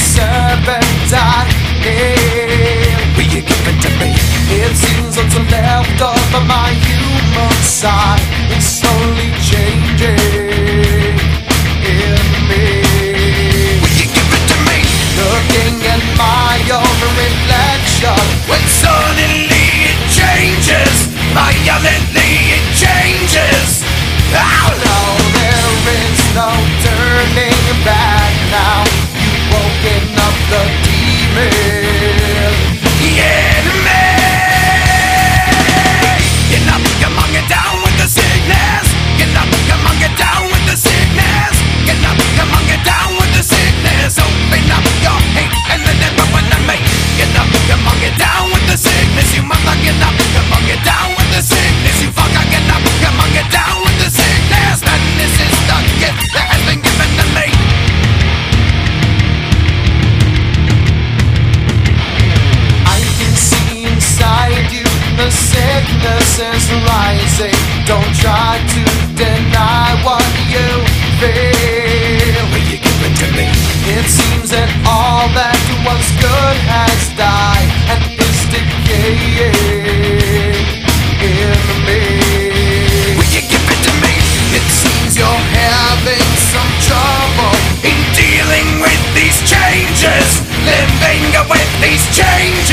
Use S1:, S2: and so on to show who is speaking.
S1: serpentine. Will you give it to me? It seems what's left of my human side is slowly changing in me. Will you give it to me? Looking at my own reflection, when suddenly it changes, violently it changes. Oh no, there is no turning back now. You've woken up the demon in me. Get up, come on, get down with the sickness. Get up, come on, get down with the sickness. Get up, come on, get down with the sickness. Open up your hate and let it run to me. Get up, come on, get down with the sickness. You mother, get up, come on, get down with the sickness. You fucker, get up, come on, get down with the sickness. And this is the gift that has been given to me. I can see inside you the sickness is rising. Don't try to deny what you feel. Will you give it to me? It seems that all that was good has died and is decaying in me. Will you give it to me? It seems you're having some trouble in dealing with these changes, living with these changes.